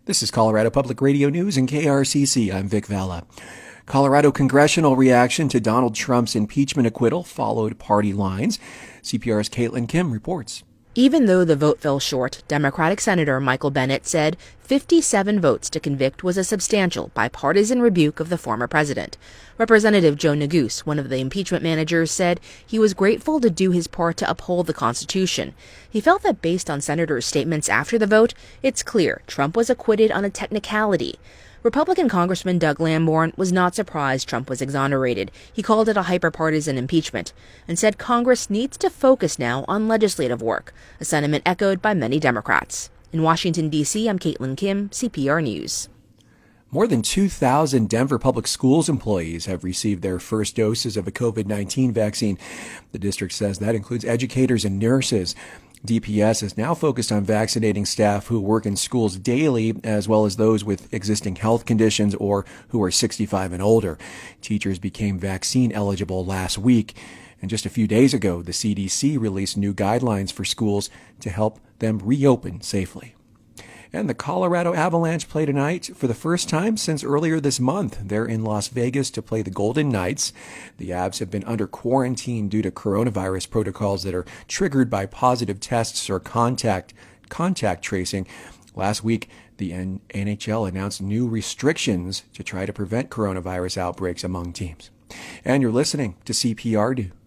This is Colorado Public Radio News and KRCC. I'm Vic Vela. Colorado congressional reaction to Donald Trump's impeachment acquittal followed party lines. CPR's Caitlin Kim reports. Even though the vote fell short, Democratic Senator Michael Bennet said 57 votes to convict was a substantial bipartisan rebuke of the former president. Representative Joe Neguse, one of the impeachment managers, said he was grateful to do his part to uphold the Constitution. He felt that based on senators' statements after the vote, it's clear Trump was acquitted on a technicality. Republican Congressman Doug Lamborn was not surprised Trump was exonerated. He called it a hyper-partisan impeachment and said Congress needs to focus now on legislative work, a sentiment echoed by many Democrats. In Washington, D.C., I'm Caitlin Kim, CPR News. More than 2,000 Denver Public Schools employees have received their first doses of a COVID-19 vaccine. The district says that includes educators and nurses. DPS is now focused on vaccinating staff who work in schools daily, as well as those with existing health conditions or who are 65 and older. Teachers became vaccine eligible last week. And just a few days ago, the CDC released new guidelines for schools to help them reopen safely. And the Colorado Avalanche play tonight for the first time since earlier this month. They're in Las Vegas to play the Golden Knights. The Avs have been under quarantine due to coronavirus protocols that are triggered by positive tests or contact tracing. Last week, the NHL announced new restrictions to try to prevent coronavirus outbreaks among teams. And you're listening to CPR News.